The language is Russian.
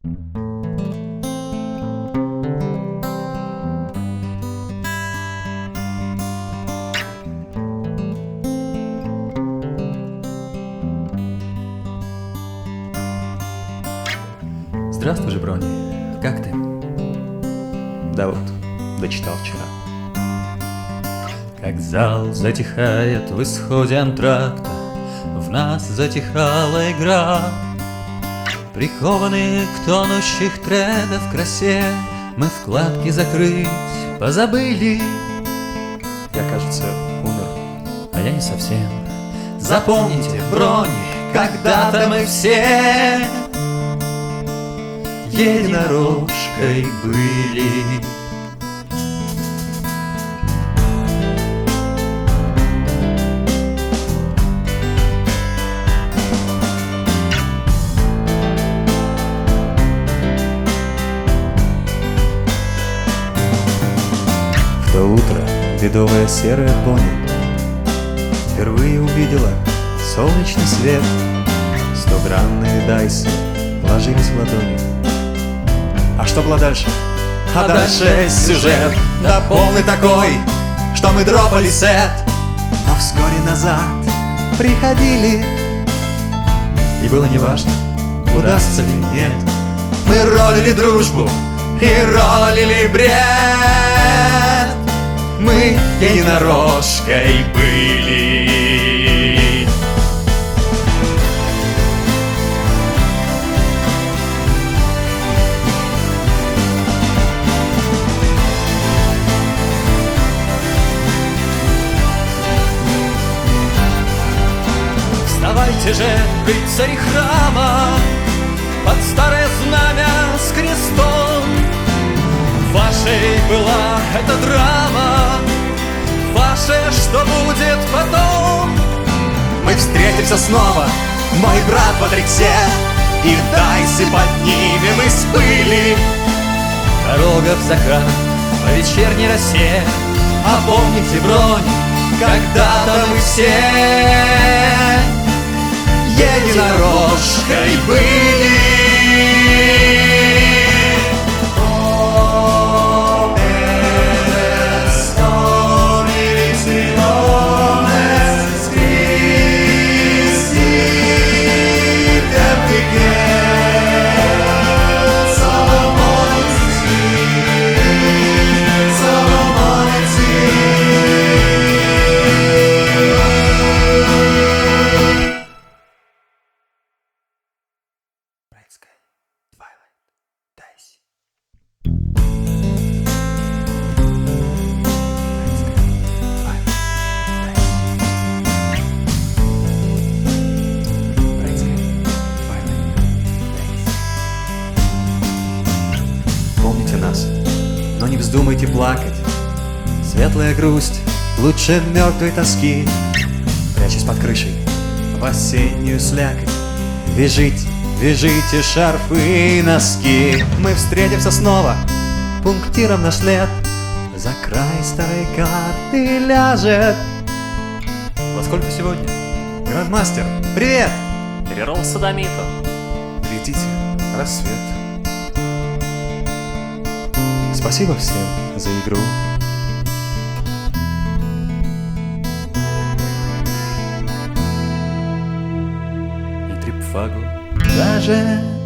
Здравствуй же, Брони, как ты? Да вот, дочитал вчера. Как зал затихает в исходе антракта, в нас затихала игра. Прикованные к тонущих трендов красе, мы вкладки закрыть позабыли. Я, кажется, умер. А я не совсем. Запомните, Брони, когда-то мы все единорожкой были. В то утро бедовая серая пони впервые увидела солнечный свет. 100-гранные дайсы ложились в ладони. А что было дальше? А дальше сюжет, да полный такой, что мы дропали сет. Но вскоре назад приходили, и было неважно, удастся ли нет. Мы ролили дружбу и ролили бред. Мы единорожкой были. Вставайте же, рыцари храма, под старое знамя с крестом. Вашей была эта драма, ваше что будет потом. Мы встретимся снова, мой брат в Атриксе, и в Дайсе поднимем из пыли. Дорога в закат по вечерней росе. А помните, Брони, когда-то мы все единорожкой были. Помните нас, но не вздумайте плакать. Светлая грусть лучше мертвой тоски. Прячась под крышей в осеннюю слякоть, вяжите, вяжите шарфы и носки. Мы встретимся снова, пунктиром наш след за край старой карты ляжет. Во сколько сегодня? Грандмастер, привет! Перерол садомитов. Глядите, рассвет. Спасибо всем за игру. И трипфагу. Даже